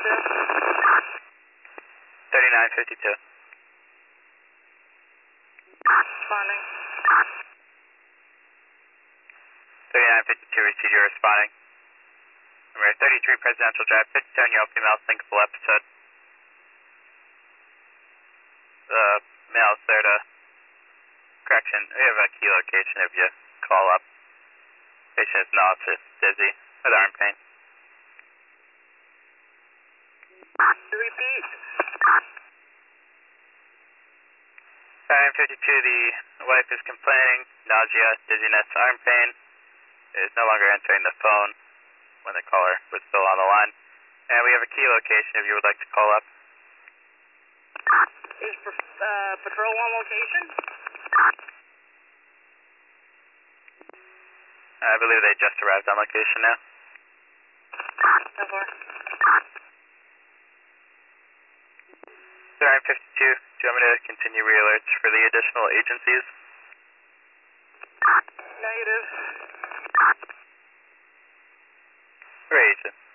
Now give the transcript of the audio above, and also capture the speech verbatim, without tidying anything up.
fifty-two. thirty-nine fifty-two. Responding. thirty-nine fifty-two, received, you're responding. Number thirty-three Presidential Drive, fifty-seven year old female, thinkable episode. The male's there to, correction, we have a key location if you call up. Patient is nauseous, dizzy, with arm pain. Repeat. nine fifty-two, the wife is complaining, nausea, dizziness, arm pain. Is no longer answering the phone when the caller was still on the line. And we have a key location if you would like to call up. Is uh, patrol on location? I believe they just arrived on location now. So far. nine fifty-two, do you want me to continue re-alerts for the additional agencies? Negative. Great.